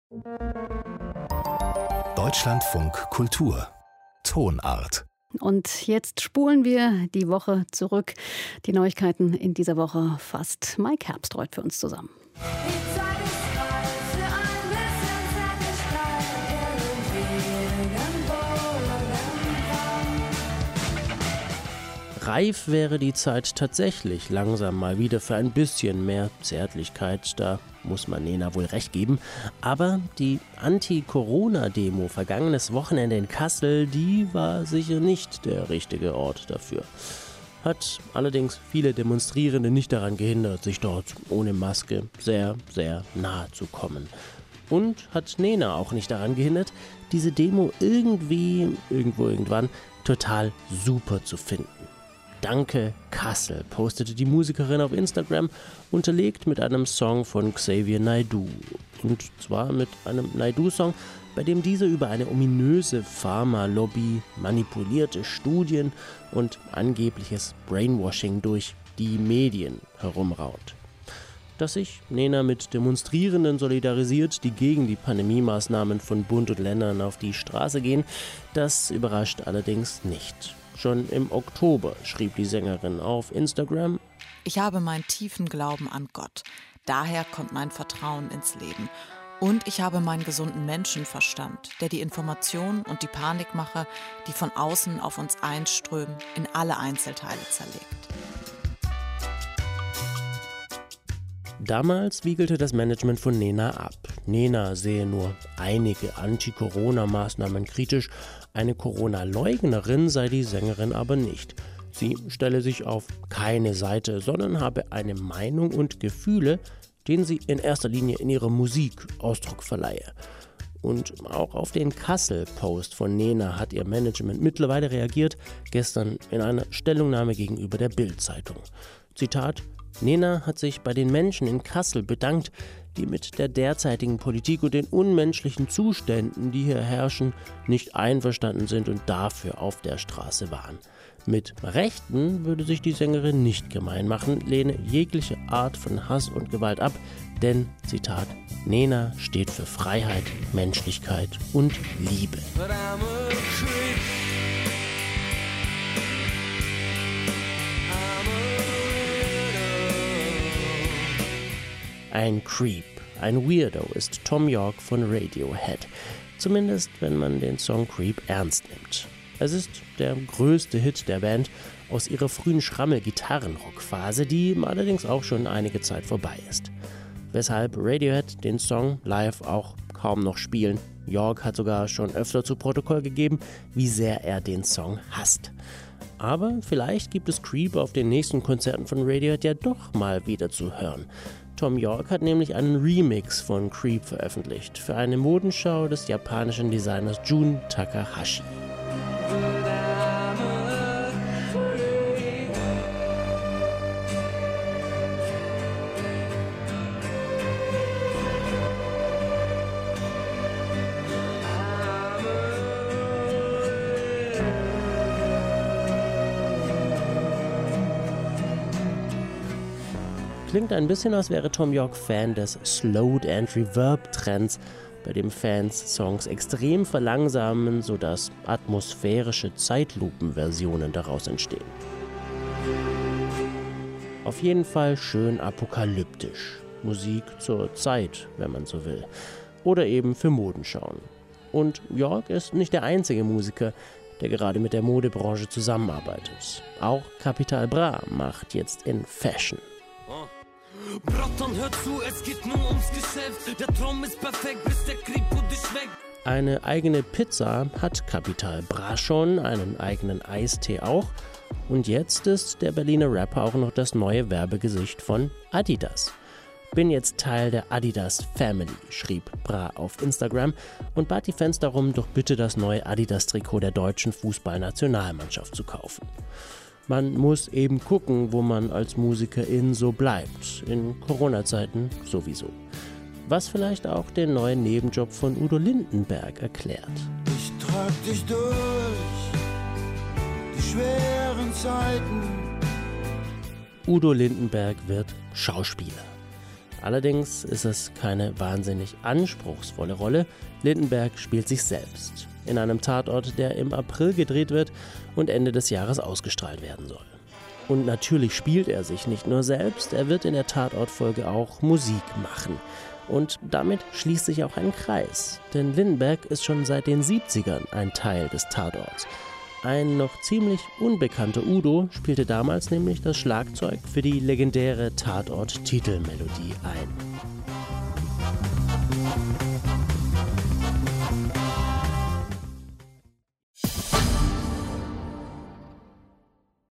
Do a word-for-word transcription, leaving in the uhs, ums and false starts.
Deutschlandfunk Kultur Tonart. Und jetzt spulen wir die Woche zurück. Die Neuigkeiten in dieser Woche fasst Mike Herbstreuth für uns zusammen. Die Zeit ist reif für ein bisschen Zärtlichkeit, irgendwo, irgendwann. Reif wäre die Zeit tatsächlich langsam mal wieder für ein bisschen mehr Zärtlichkeit. Da muss man Nena wohl recht geben. Aber die Anti-Corona-Demo vergangenes Wochenende in Kassel, die war sicher nicht der richtige Ort dafür. Hat allerdings viele Demonstrierende nicht daran gehindert, sich dort ohne Maske sehr, sehr nahe zu kommen. Und hat Nena auch nicht daran gehindert, diese Demo irgendwie, irgendwo, irgendwann total super zu finden. Danke Kassel, postete die Musikerin auf Instagram, unterlegt mit einem Song von Xavier Naidoo. Und zwar mit einem Naidoo-Song, bei dem dieser über eine ominöse Pharma-Lobby, manipulierte Studien und angebliches Brainwashing durch die Medien herumraut. Dass sich Nena mit Demonstrierenden solidarisiert, die gegen die Pandemie-Maßnahmen von Bund und Ländern auf die Straße gehen, das überrascht allerdings nicht. Schon im Oktober schrieb die Sängerin auf Instagram: Ich habe meinen tiefen Glauben an Gott. Daher kommt mein Vertrauen ins Leben. Und ich habe meinen gesunden Menschenverstand, der die Informationen und die Panikmache, die von außen auf uns einströmen, in alle Einzelteile zerlegt. Damals wiegelte das Management von Nena ab. Nena sehe nur einige Anti-Corona-Maßnahmen kritisch, eine Corona-Leugnerin sei die Sängerin aber nicht. Sie stelle sich auf keine Seite, sondern habe eine Meinung und Gefühle, denen sie in erster Linie in ihrer Musik Ausdruck verleihe. Und auch auf den Kassel-Post von Nena hat ihr Management mittlerweile reagiert, gestern in einer Stellungnahme gegenüber der Bild-Zeitung. Zitat: Nena hat sich bei den Menschen in Kassel bedankt, die mit der derzeitigen Politik und den unmenschlichen Zuständen, die hier herrschen, nicht einverstanden sind und dafür auf der Straße waren. Mit Rechten würde sich die Sängerin nicht gemein machen, lehne jegliche Art von Hass und Gewalt ab, denn, Zitat, Nena steht für Freiheit, Menschlichkeit und Liebe. Ein Creep, ein Weirdo ist Thom Yorke von Radiohead. Zumindest, wenn man den Song Creep ernst nimmt. Es ist der größte Hit der Band aus ihrer frühen Schrammel-Gitarrenrock-Phase, die allerdings auch schon einige Zeit vorbei ist. Weshalb Radiohead den Song live auch kaum noch spielen. Yorke hat sogar schon öfter zu Protokoll gegeben, wie sehr er den Song hasst. Aber vielleicht gibt es Creep auf den nächsten Konzerten von Radiohead ja doch mal wieder zu hören. Thom Yorke hat nämlich einen Remix von Creep veröffentlicht für eine Modenschau des japanischen Designers Jun Takahashi. Klingt ein bisschen, als wäre Thom Yorke Fan des Slowed and Reverb Trends, bei dem Fans Songs extrem verlangsamen, sodass atmosphärische Zeitlupenversionen daraus entstehen. Auf jeden Fall schön apokalyptisch. Musik zur Zeit, wenn man so will. Oder eben für Modenschauen. Und Yorke ist nicht der einzige Musiker, der gerade mit der Modebranche zusammenarbeitet. Auch Capital Bra macht jetzt in Fashion. Bratan, hör zu, es geht nur ums Geschäft. Der Traum ist perfekt, bis der Krieg und dich weg. Eine eigene Pizza hat Capital Bra schon, einen eigenen Eistee auch. Und jetzt ist der Berliner Rapper auch noch das neue Werbegesicht von Adidas. Bin jetzt Teil der Adidas Family, schrieb Bra auf Instagram und bat die Fans darum, doch bitte das neue Adidas-Trikot der deutschen Fußballnationalmannschaft zu kaufen. Man muss eben gucken, wo man als Musikerin so bleibt, in Corona-Zeiten sowieso. Was vielleicht auch den neuen Nebenjob von Udo Lindenberg erklärt. Ich trag dich durch die schweren Zeiten. Udo Lindenberg wird Schauspieler. Allerdings ist es keine wahnsinnig anspruchsvolle Rolle. Lindenberg spielt sich selbst in einem Tatort, der im April gedreht wird und Ende des Jahres ausgestrahlt werden soll. Und natürlich spielt er sich nicht nur selbst, er wird in der Tatortfolge auch Musik machen. Und damit schließt sich auch ein Kreis, denn Lindenberg ist schon seit den siebzigern ein Teil des Tatorts. Ein noch ziemlich unbekannter Udo spielte damals nämlich das Schlagzeug für die legendäre Tatort-Titelmelodie ein.